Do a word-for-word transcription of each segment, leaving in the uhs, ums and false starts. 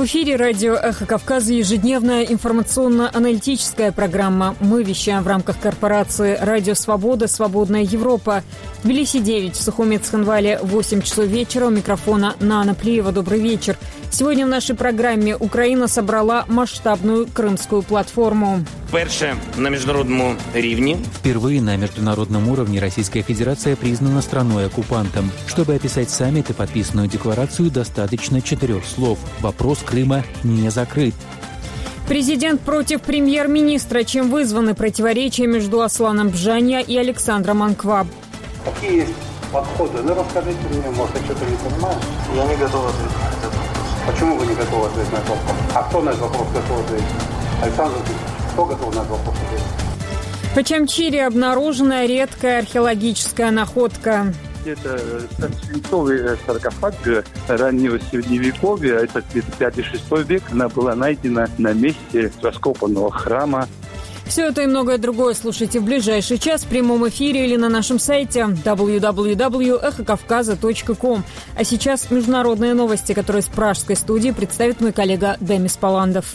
В эфире радио «Эхо Кавказа» ежедневная информационно-аналитическая программа. Мы вещаем в рамках корпорации «Радио Свобода. Свободная Европа». В Тбилиси девять, в Сухуме Цхинвале восемь часов вечера. У микрофона Нана Плиева. Добрый вечер. Сегодня в нашей программе Украина собрала масштабную крымскую платформу. Вперше на международном уровне. Впервые на международном уровне Российская Федерация признана страной-оккупантом. Чтобы описать саммит и подписанную декларацию, достаточно четырех слов. Вопрос Крыма не закрыт. Президент против премьер-министра. Чем вызваны противоречия между Асланом Бжанья и Александром Анкваб? Какие есть подходы? Ну, расскажите мне, может, я что-то не понимаю. Я не готов ответить на этот вопрос. Почему вы не готовы ответить на этот вопрос? А кто на этот вопрос готов ответить? Александр Ильич, кто готов на этот вопрос ответить? В Очамчире обнаружена редкая археологическая находка. Это свинцовый саркофаг раннего средневековья, это пятый-шестой век, она была найдена на месте раскопанного храма. Все это и многое другое слушайте в ближайший час в прямом эфире или на нашем сайте дабл ю дабл ю дабл ю точка эхо кавказа точка ком. А сейчас международные новости, которые с пражской студии представит мой коллега Демис Паландов.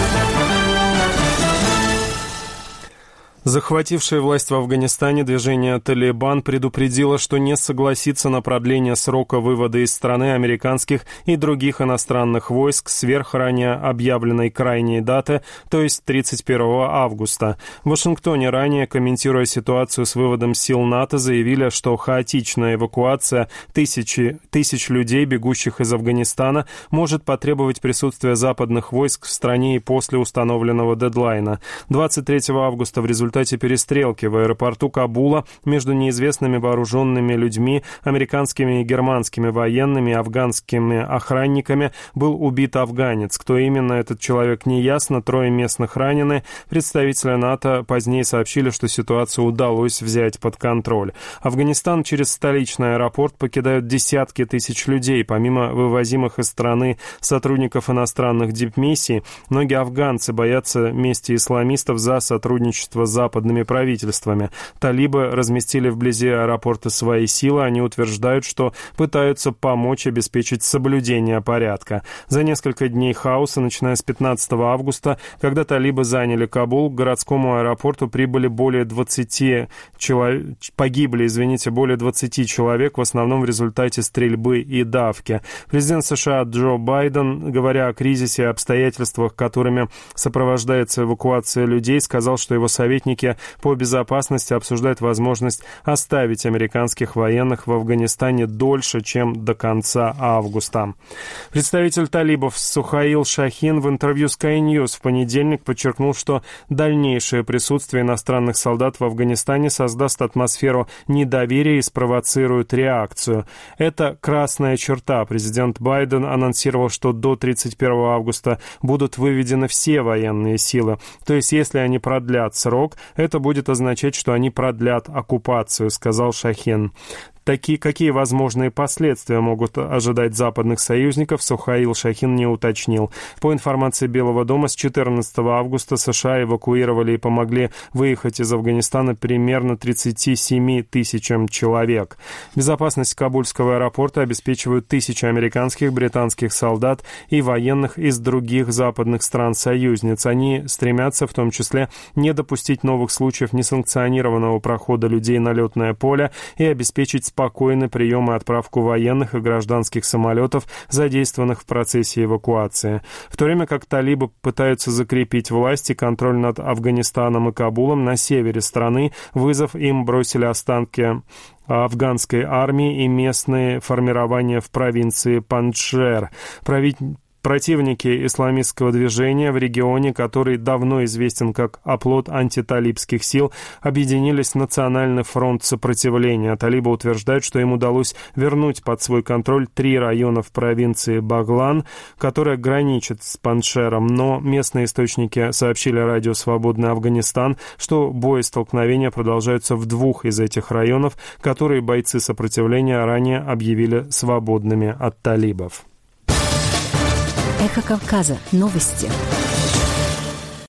Захватившее власть в Афганистане движение «Талибан» предупредило, что не согласится на продление срока вывода из страны американских и других иностранных войск сверх ранее объявленной крайней даты, то есть тридцать первого августа. В Вашингтоне ранее, комментируя ситуацию с выводом сил НАТО, заявили, что хаотичная эвакуация тысячи, тысяч людей, бегущих из Афганистана, может потребовать присутствия западных войск в стране и после установленного дедлайна. двадцать третьего августа в результате В результате перестрелки в аэропорту Кабула между неизвестными вооруженными людьми, американскими и германскими военными и афганскими охранниками был убит афганец. Кто именно этот человек, не ясно. Трое местных ранены. Представители НАТО позднее сообщили, что ситуацию удалось взять под контроль. Афганистан через столичный аэропорт покидают десятки тысяч людей. Помимо вывозимых из страны сотрудников иностранных дипмиссий, многие афганцы боятся мести исламистов за сотрудничество с западными правительствами. Талибы разместили вблизи аэропорта свои силы. Они утверждают, что пытаются помочь обеспечить соблюдение порядка. За несколько дней хаоса, начиная с пятнадцатого августа, когда талибы заняли Кабул, к городскому аэропорту прибыли более двадцати человек, погибли, извините, более двадцати человек, в основном в результате стрельбы и давки. Президент США Джо Байден, говоря о кризисе и обстоятельствах, которыми сопровождается эвакуация людей, сказал, что его советники по безопасности обсуждают возможность оставить американских военных в Афганистане дольше, чем до конца августа. Представитель талибов Сухаил Шахин в интервью Sky News в понедельник подчеркнул, что дальнейшее присутствие иностранных солдат в Афганистане создаст атмосферу недоверия и спровоцирует реакцию. Это красная черта. Президент Байден анонсировал, что до тридцать первого августа будут выведены все военные силы. То есть, если они продлят срок, это будет означать, что они продлят оккупацию, сказал Шахин. Такие, какие возможные последствия могут ожидать западных союзников, Сухаил Шахин не уточнил. По информации Белого дома, с четырнадцатого августа США эвакуировали и помогли выехать из Афганистана примерно тридцати семи тысячам человек. Безопасность Кабульского аэропорта обеспечивают тысячи американских, британских солдат и военных из других западных стран-союзниц. Они стремятся в том числе не допустить новых случаев несанкционированного прохода людей на летное поле и обеспечить спокойный прием и отправку военных и гражданских самолетов, задействованных в процессе эвакуации. В то время как талибы пытаются закрепить власть и контроль над Афганистаном и Кабулом, на севере страны вызов им бросили останки афганской армии и местные формирования в провинции Панджшер. Правитель Противники исламистского движения в регионе, который давно известен как оплот антиталибских сил, объединились в Национальный фронт сопротивления. Талибы утверждают, что им удалось вернуть под свой контроль три района в провинции Баглан, которая граничит с Панджшером, но местные источники сообщили радио «Свободный Афганистан», что боестолкновения продолжаются в двух из этих районов, которые бойцы сопротивления ранее объявили свободными от талибов. Эхо Кавказа. Новости.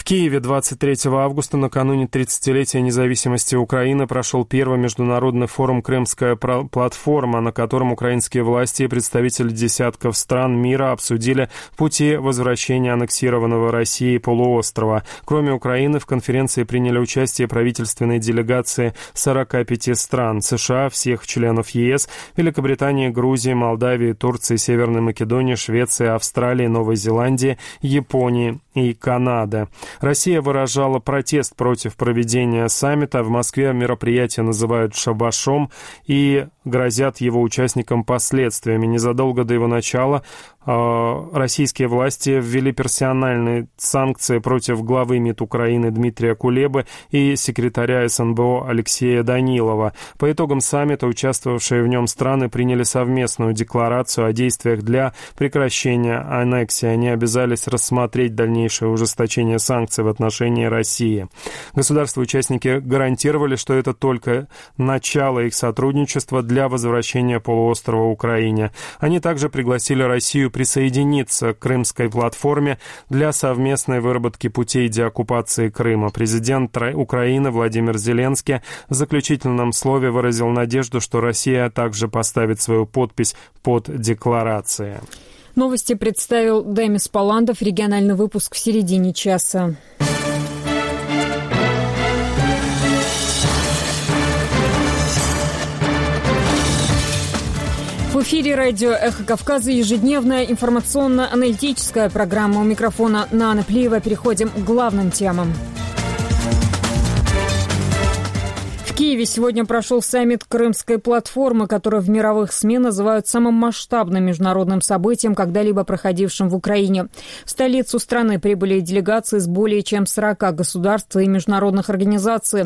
Киеве двадцать третьего августа, накануне тридцатилетия независимости Украины, прошел первый международный форум «Крымская платформа», на котором украинские власти и представители десятков стран мира обсудили пути возвращения аннексированного Россией полуострова. Кроме Украины, в конференции приняли участие правительственные делегации сорока пяти стран: США, всех членов ЕС, Великобритании, Грузии, Молдавии, Турции, Северной Македонии, Швеции, Австралии, Новой Зеландии, Японии и Канады. Россия выражала протест против проведения саммита. В Москве мероприятие называют шабашом и грозят его участникам последствиями. Незадолго до его начала э, российские власти ввели персональные санкции против главы МИД Украины Дмитрия Кулебы и секретаря СНБО Алексея Данилова. По итогам саммита участвовавшие в нем страны приняли совместную декларацию о действиях для прекращения аннексии. Они обязались рассмотреть дальнейшее ужесточение санкций в отношении России. Государства-участники гарантировали, что это только начало их сотрудничества для возвращения полуострова Украине. Они также пригласили Россию присоединиться к Крымской платформе для совместной выработки путей деоккупации Крыма. Президент Украины Владимир Зеленский в заключительном слове выразил надежду, что Россия также поставит свою подпись под декларацией. Новости представил Демис Паландов. Региональный выпуск в середине часа. В эфире радио «Эхо Кавказа» ежедневная информационно-аналитическая программа. У микрофона Нана Плиева. Переходим к главным темам. В Киеве сегодня прошел саммит Крымской платформы, который в мировых СМИ называют самым масштабным международным событием, когда-либо проходившим в Украине. В столицу страны прибыли делегации с более чем сорока государств и международных организаций.